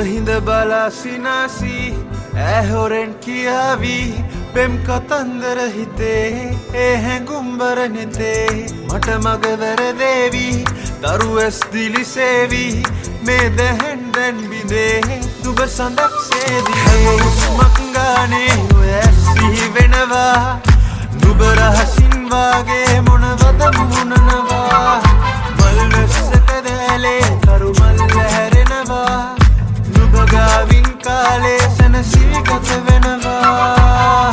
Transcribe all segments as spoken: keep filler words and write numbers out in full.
දුරහිඳ බලා සිනාසි ඇහොරෙන් කියාවි පෙම් කතන්දර හිතේ ඒ හැඟුම්බර නෙතේ මට මග වැරදේවි දරු ඇස් දිලිසේවි මේ දැහැන් දැන් බිඳේ නුඹ සඳක් සේදී හැම හුස්මක් ගානේ ඔය ඇස් සිහි වෙනවා නුඹ රහසින් වාගේ මොනවද මුහුණනවා මල් වැස්සක දැලේ කරු මල් ලැහැරෙනවා නුඹ ගාවින් කාලේ සැනසී ගත වෙනවා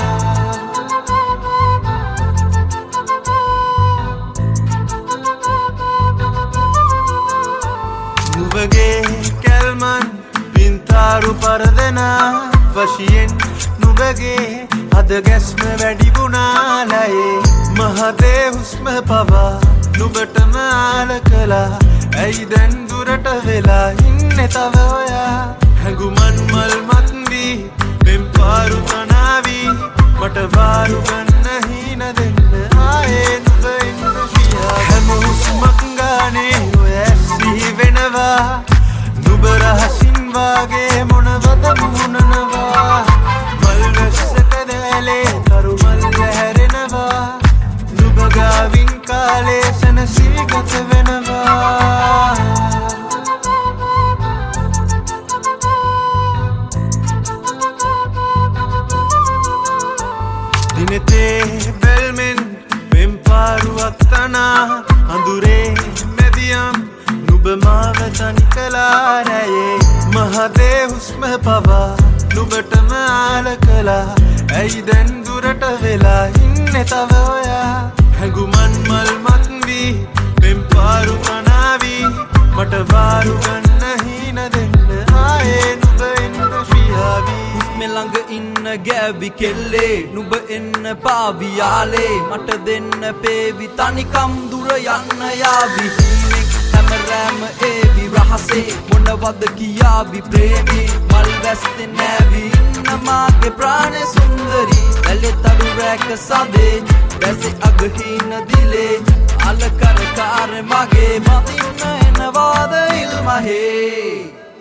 නුඹගේ කැල්මන් පින්තාරු පරදනා වශයෙන් නුඹගේ අද ගැස්ම වැඩි වුණා ලයේ මහදේ හුස්ම පවා නුඹටම ආල කළා ඇයි දැන් දුරට වෙලා ඉන්නේ තව ඔයා හැඟුමන් මල් මත්වී පෙම් පාරු තනාවි මට වාරු ගන්න හීන දෙන්න ආයේ නුඹ එන්න කියා හැම හුස්මක් ගානේ ඔය ඇස් සිහි වෙනවා නුඹ රහසින් වාගේ මොනවද මුහුණනවා මල් වැස්සක දැලේ කරු මල් ලැහැරෙනවා නුඹ ගාවින් කාලේ සැනසී ගත වෙනවා දිනතේ බැල්මෙන් පෙම් පාරුවක් තනා අඳුරේ මැදියම් නුඹ මාව තනි කළා රැයේ මහදේ හුස්ම පවා නුඹටම ආල කළා ඇයි දැන් දුරට වෙලා ඉන්නේ තව ඔයා හැඟුමන් මල් මත්වී පෙම් පාරු තනාවි මට වාරු ගන්න හීන දෙන්න ආයේ නුඹ එන්න ශ්‍රියාවි හුස්ම ළඟ ඉන්න ගෑවි කෙල්ලේ නුඹ එන්න පාවි යාලේ මට දෙන්න පේවි තනිකම් දුර යන්න යාවි හීනෙක් හැමරෑම ඒවි රහසේ මොනවද කියාවි ප්‍රේමී මල් වැස්සේ නෑවි ඉන්න මාගේ ප්‍රාණ සුන්දරී ඇලේ තරු රැක සදේ දැසේ අග හීන දිලේ අල කර කාර මගේ මතින්න එනවාද ඉල්මහේ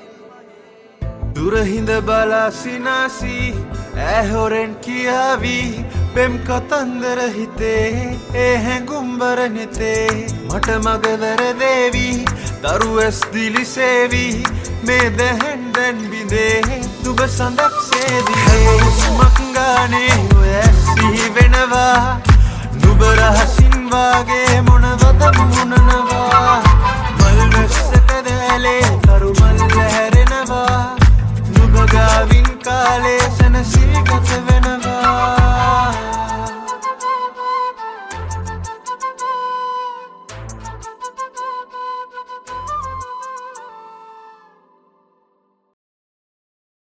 දුරහිඳ බලා සිනාසි ඇහොරෙන් කියාවි පෙම් කතන්දර හිතේ ඒ හැඟුම්බර නෙතේ මට මග වැරදේවි දරු ඇස් දිලිසේවි මේ දැහැන් දැන් බිඳේ නුඹ සඳක් සේදී හැම හුස්මක් ගානේ ඔය ඇස් සිහි වෙනවා නුඹ රහසින් වාගේ මොනවද මුහුණනවා